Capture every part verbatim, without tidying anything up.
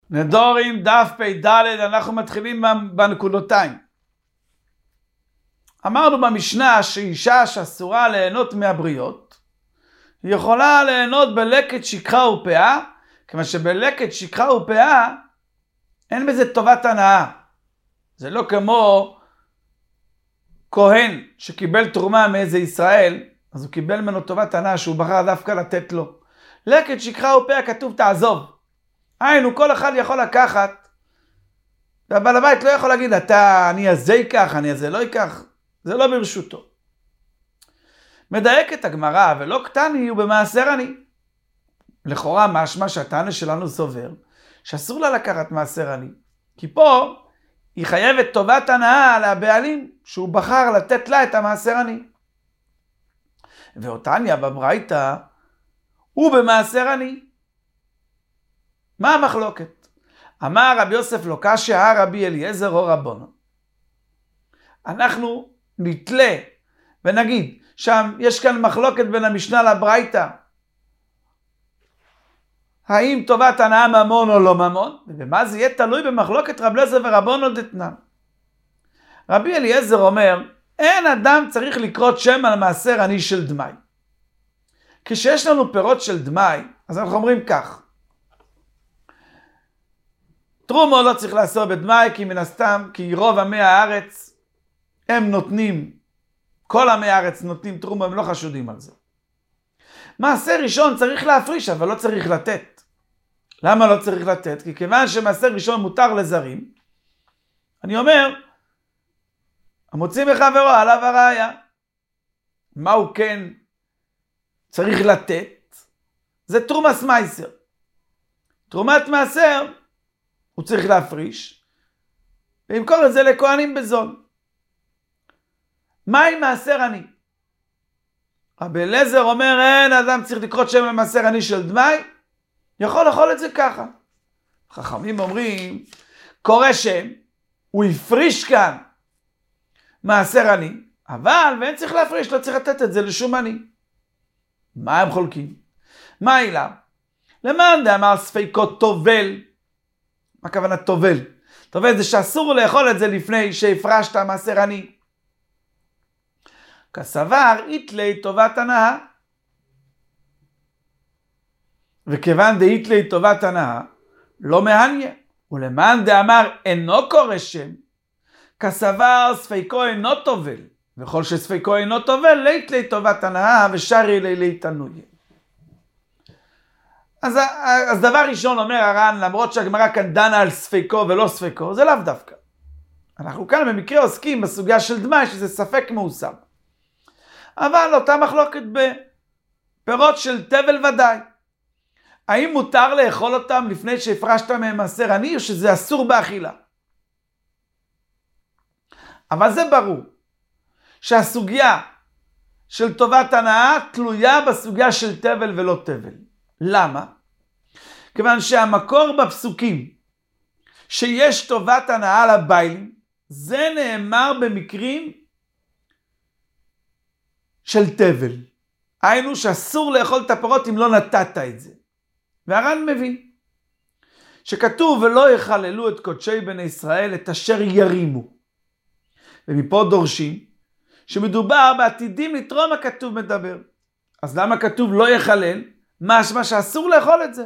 נדורים דף פ"ד, אנחנו מתחילים בנקודותיים. אמרנו במשנה שאישה שאסורה ליהנות מהבריות, היא יכולה ליהנות בלקט שכחה ופאה, כיוון שבלקט שכחה ופאה אין בזה טובת הנאה. זה לא כמו כהן שקיבל תרומה מאיזה ישראל, אז הוא קיבל ממנו טובת הנאה שהוא בחר דווקא לתת לו. לקט שכחה ופאה כתוב תעזוב. היינו, כל אחד יכול לקחת, והבעל הבית לא יכול להגיד, אתה, אני הזה ייקח, אני הזה לא ייקח, זה לא ברשותו. מדייקת הגמרא, ולא קטני הוא במעשר עני. לכאורה משמע שהטענה שלנו סובר, שאסור לה לקחת מעשר עני. כי פה היא חייבת טובת הנאה לבעלים, שהוא בחר לתת לה את המעשר עני. ואותניה בברייתא, הוא במעשר עני. מה המחלוקת? אמר רבי יוסף לא קשיא, רבי אליעזר או רבנו. אנחנו נתלה ונגיד, שם יש כאן מחלוקת בין המשנה לברייתא. האם טובת הנאה ממון או לא ממון? ובמה זה יהיה תלוי במחלוקת רבי אליעזר ורבנו דתנן. רבי אליעזר אומר, אין אדם צריך לקרות שם על מעשר עני של דמאי. כשיש לנו פירות של דמאי, אז אנחנו אומרים כך. תרומו לא צריך לאסור בדמאי, כי מן הסתם, כי רוב עמי הארץ, הם נותנים, כל עמי הארץ נותנים תרומו, הם לא חשודים על זה. מעשר ראשון צריך להפריש, אבל לא צריך לתת. למה לא צריך לתת? כי כיוון שמעשר ראשון מותר לזרים, אני אומר, המוציא מחברו עליו הראיה. מה הוא כן צריך לתת? זה תרומס מייסר. תרומת מעשר, הוא צריך להפריש, וימכור את זה לכהנים בזול. מה עם מעשר עני? רבי אליעזר אומר, אין אדם צריך לקרות שם למעשר עני של דמאי, יכול לאכול את זה ככה. חכמים אומרים, קורא שם, הוא הפריש כאן מעשר עני, אבל ואין צריך להפריש, לא צריך לתת את זה לשום עני. מה הם חולקים? מה העילה? למען דאמר ספיקו טובל, מה הכוונה טובל? טובל זה שאסור לאכול את זה לפני שהפרשת מעשר עני. כסבר איתלי טובת הנאה. וכיוון דאיתלי טובת הנאה, לא מעניין. ולמען דאמר אינו קורא שם, כסבר ספיקו אינו טובל. וכל שספיקו אינו טובל, לאיתלי טובת הנאה ושרי לי להתנוי. אז, אז דבר ראשון אומר הר"ן, למרות שהגמרא כאן דנה על ספיקו ולא ספיקו, זה לאו דווקא. אנחנו כאן במקרה עוסקים בסוגיה של דמאי, שזה ספק מאוסר. אבל אותה מחלוקת בפירות של תבל ודאי. האם מותר לאכול אותם לפני שהפרשת מהם מעשר עני, או שזה אסור באכילה? אבל זה ברור, שהסוגיה של טובת הנאה תלויה בסוגיה של תבל ולא תבל. למה? כיוון שהמקור בפסוקים שיש טובת הנאה לביילים, זה נאמר במקרים של תבל. היינו שאסור לאכול את הפירות אם לא נתת את זה. והר"ן מבין שכתוב ולא יחללו את קודשי בני ישראל את אשר ירימו. ומפה דורשים שמדובר בעתידים לתרום הכתוב מדבר. אז למה כתוב לא יחלל? משמע שאסור לאכול את זה.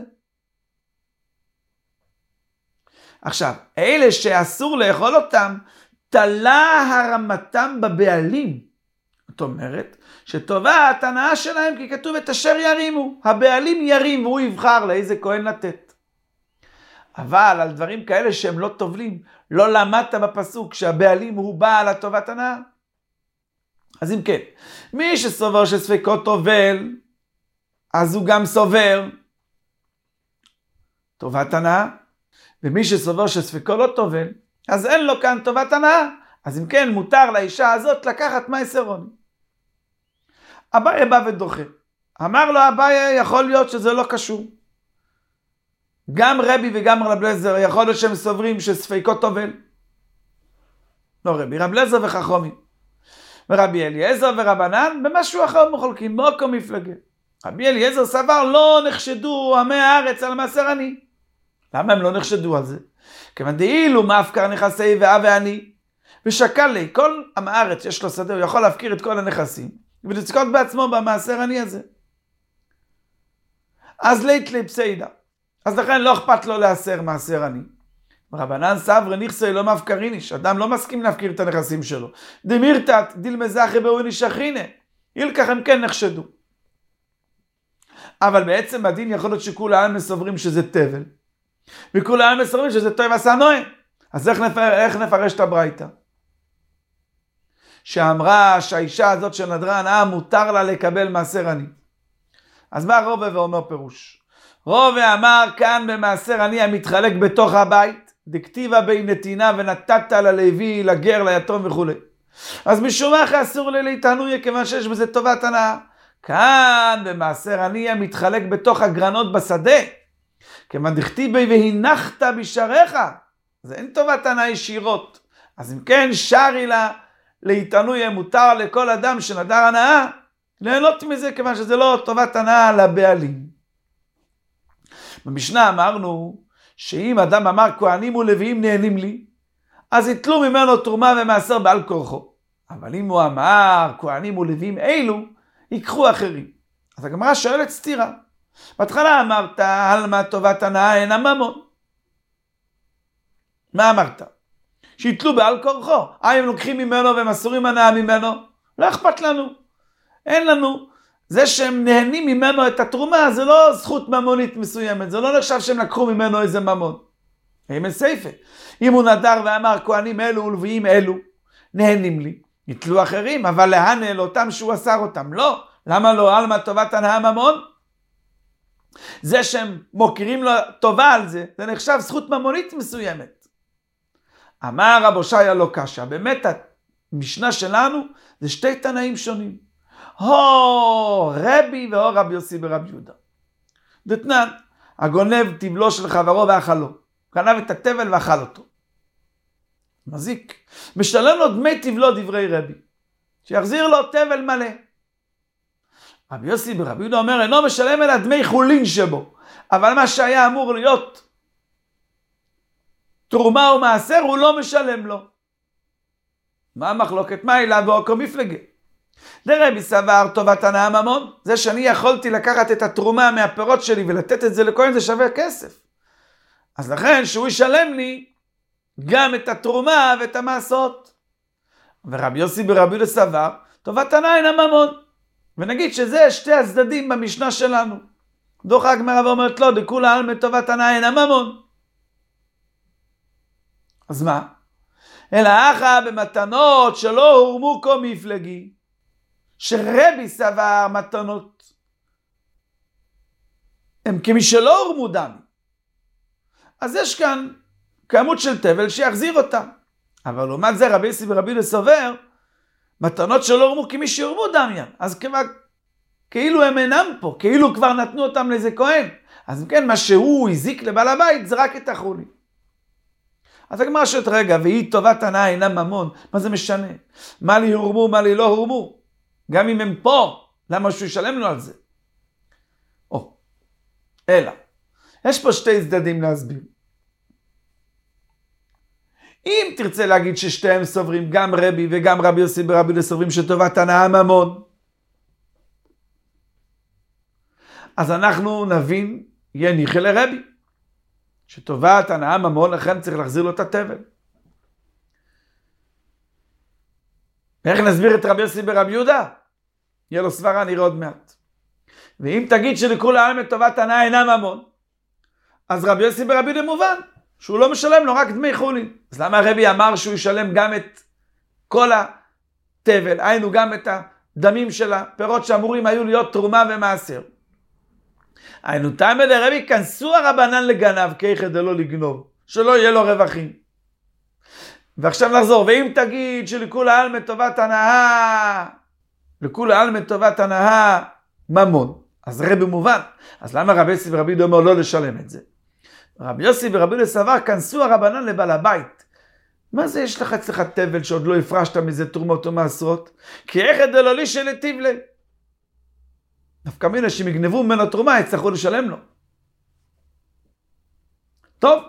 עכשיו, אלה שאסור לאכול אותם, תלה הרמתם בבעלים. זאת אומרת, שטובת הנאה שלהם, כי כתוב את אשר ירימו. הבעלים ירים והוא יבחר לאיזה כהן לתת. אבל על דברים כאלה שהם לא טובלים, לא למדת בפסוק שהבעלים הוא בעל הטובת הנאה. אז אם כן, מי שסובר שספיקו טובל, אז הוא גם סובר טובת הנאה, ומי שסובר שספיקו לא טובל, אז אין לו כאן טובת הנאה. אז אם כן, מותר לאישה הזאת לקחת מעשר עני. אביי בא ודוחה. אמר לו אביי, יכול להיות שזה לא קשור. גם רבי וגם רבי אליעזר, יכול להיות שהם סוברים שספיקו טובל. לא רבי, רבי אליעזר וחכמים. ורבי אליעזר ורבנן, במשהו אחר מחולקים, מוקו מפלגה. רבי אליעזר סבר לא נחשדו עמי הארץ על מעשר עני. למה הם לא נחשדו על זה? כיוון דאילו מאפקר נכסי ואב ואני, ושקל לי, כל עם הארץ יש לו שדה, הוא יכול להפקיר את כל הנכסים, ולזכות בעצמו במעשר עני הזה. אז לית לי פסיידה. אז לכן לא אכפת לו להסר מעשר עני. רבנן סברי נכסי לא מאפקריניש, אדם לא מסכים להפקיר את הנכסים שלו. דמירתת דיל מזחי באויני שכינה, ילקח הם כן נחשדו. אבל בעצם הדין יכול להיות שכול העם מסוברים שזה תבל, וכול העם מסוברים שזה טוב עשה נועה. אז איך, נפר, איך נפרש את הברייתא? שאמרה שהאישה הזאת של נדרה הנאה מותר לה לקבל מעשר עני. אז בא רובה ואומר פירוש. רובה אמר כאן במעשר עני המתחלק בתוך הבית, דכתיבה בין נתינה ונתת ללוי, לגר, ליתום וכו'. אז משום מה אסור לי להתענויה כיוון שיש בזה טובת הנאה. כאן במעשר עני המתחלק בתוך הגרנות בשדה, כיוון דכתיבה והנחת בשעריך, זה אין טובת הנאה ישירות. אז אם כן שרי לה להתענויה, מותר לכל אדם שנדר הנאה ליהנות מזה, כיוון שזה לא טובת הנאה לבעלים. במשנה אמרנו שאם אדם אמר כהנים ולוויים נהנים לי, אז יתלו ממנו תרומה ומעשר בעל כורחו. אבל אם הוא אמר כהנים ולוויים אילו, ייקחו אחרים. אז הגמרא שואלת סתירה. בהתחלה אמרת על מה טובת הנאה אין הממון. מה אמרת? שיתלו בעל כורחו. אה, הם לוקחים ממנו ומסורים הנאה ממנו? לא אכפת לנו. אין לנו. זה שהם נהנים ממנו את התרומה, זה לא זכות ממונית מסוימת. זה לא נחשב שהם לקחו ממנו איזה ממון. הם סייפה. אם הוא נדר ואמר כהנים אלו ולוויים אלו, נהנים לי. יתלו אחרים, אבל להנה לאותם שהוא אסר אותם. לא. למה לא? על מה טובת הנאה ממון? זה שהם מוכירים לו טובה על זה, זה נחשב זכות ממונית מסוימת. אמר רב הושעיה לא קשה. באמת המשנה שלנו זה שתי תנאים שונים. הו רבי והוא רבי יוסי ברבי יהודה. דתנן, הגונב תבלו של חברו ואכלו. גנב את התבל ואכל אותו. מזיק. משלם לו דמי תבלו דברי רבי. שיחזיר לו תבל מלא. רבי יוסי ברבי יהודה אומר, אינו משלם אלא דמי חולין שבו. אבל מה שהיה אמור להיות תרומה או מעשר, הוא לא משלם לו. מה המחלוקת? מה אליו ואוקו מפלגה? דרבי סבר טובת הנאה ממון. זה שאני יכולתי לקחת את התרומה מהפירות שלי ולתת את זה לכהן, זה שווה כסף. אז לכן שהוא ישלם לי גם את התרומה ואת המעשות. ורבי יוסי ברבי יהודה סבר טובת הנאה אין הממון. ונגיד שזה שתי הצדדים במשנה שלנו. דוחה הגמרא ואומרת לא, דכולה על מטובת הנאה אין הממון. אז מה? אלא אחא במתנות שלא הורמו כה מפלגי, שרבי סבר מתנות הם כמי שלא הורמו דם. אז יש כאן כמות של תבל שיחזיר אותם. אבל לעומת זה רבי יוסי ברבי יהודה סובר מתנות שלא הורמו כמי שהורמו דמיין. אז כבר, כאילו הם אינם פה, כאילו כבר נתנו אותם לאיזה כהן. אז כן, מה שהוא הזיק לבעל הבית זה רק את החולין. אז הגמרא שואלת רגע, והיא טובת הנאה אינה ממון, מה זה משנה? מה לי הורמו, מה לי לא הורמו? גם אם הם פה, למה שהוא ישלם לו על זה? או, אלא, יש פה שתי צדדים להסביר. אם תרצה להגיד ששתיהם סוברים, גם רבי וגם רבי יוסי ברבי יהודה סוברים שטובת הנאה ממון, אז אנחנו נבין, יניחי לרבי, שטובת הנאה ממון, לכן צריך להחזיר לו את התבל. איך נסביר את רבי יוסי ברבי יהודה? יהיה לו סברה, נראה עוד מעט. ואם תגיד שלכל העם את טובת הנאה אינה ממון, אז רבי יוסי ברבי יהודה מובן, שהוא לא משלם לו רק דמי חולין. אז למה הרבי אמר שהוא ישלם גם את כל התבל, היינו גם את הדמים של הפירות שאמורים היו להיות תרומה ומעשר? היינו תעמד הרבי, כנסו הרבנן לגנב, כיחד דלא לגנוב, שלא יהיה לו רווחים. ועכשיו נחזור, ואם תגיד שלכול העלמא טובת הנאה, לכול העלמא טובת הנאה ממון, אז רבי מובן. אז למה רבי יוסי ורבי יהודה אומר לא לשלם את זה? רבי יוסי ורבי יהודה סבר, כנסו הרבנן לבעל הבית. מה זה יש לך אצלך תבל שעוד לא הפרשת מזה תרומות או מעשרות? כי איך דלא לי שלטיב לי. דווקא מינה שהם יגנבו ממנו תרומה, יצטרכו לשלם לו. טוב,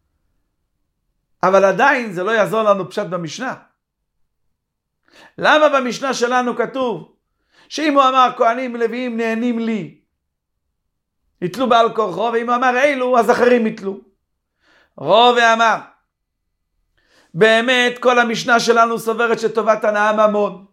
אבל עדיין זה לא יעזור לנו פשט במשנה. למה במשנה שלנו כתוב שאם הוא אמר כהנים לוויים נהנים לי, יתלו בעל כורחו, ואם הוא אמר אילו, אז אחרים יתלו. רובה אמר, באמת כל המשנה שלנו סוברת שטובת הנאה ממון.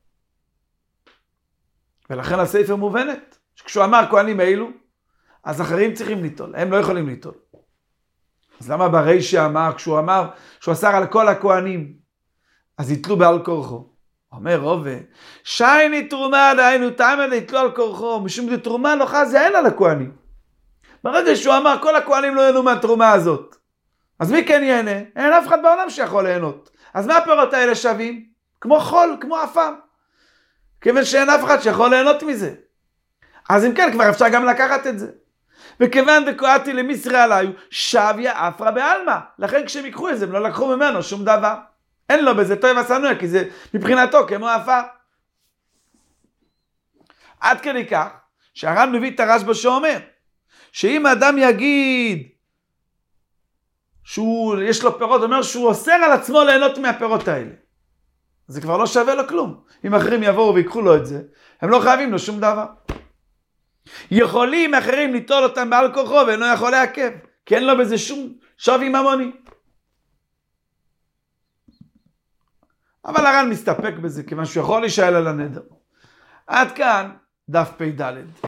ולכן הספר מובנת, שכשהוא אמר כהנים אילו, אז אחרים צריכים ליטול, הם לא יכולים ליטול. אז למה ברישא אמר, כשהוא אמר, שהוא אסר על כל הכהנים, אז יתלו בעל כורחו? אומר רובה, שייני תרומה דהיינו תעמד יתלו על כורחו, משום דתרומה לא חז יעל על הכהנים. ברגע שהוא אמר, כל הכהנים לא ייהנו מהתרומה הזאת. אז מי כן ייהנה? אין אף אחד בעולם שיכול ליהנות. אז מה הפירות האלה שווים? כמו חול, כמו עפר. כיוון שאין אף אחד שיכול ליהנות מזה. אז אם כן, כבר אפשר גם לקחת את זה. וכיוון דקואתי למיסרי עליו, שביה אפרה בעלמא. לכן כשהם ייקחו את זה, הם לא לקחו ממנו שום דבר. אין לו בזה טוב הסנוע, כי זה מבחינתו כמו עפר. עד כדי כך, שהר"ן מביא את הרשב"א שאומר, שאם האדם יגיד, שיש לו פירות, אומר שהוא אוסר על עצמו ליהנות מהפירות האלה. זה כבר לא שווה לו כלום. אם אחרים יבואו ויקחו לו את זה, הם לא חייבים לו שום דבר. יכולים אחרים ליטול אותם בעל כורחו, ואינו יכול לעכב, כי אין לו בזה שום שווי ממוני. אבל הר"ן מסתפק בזה, כיוון שהוא יכול להישאל על הנדר. עד כאן דף פ"ד.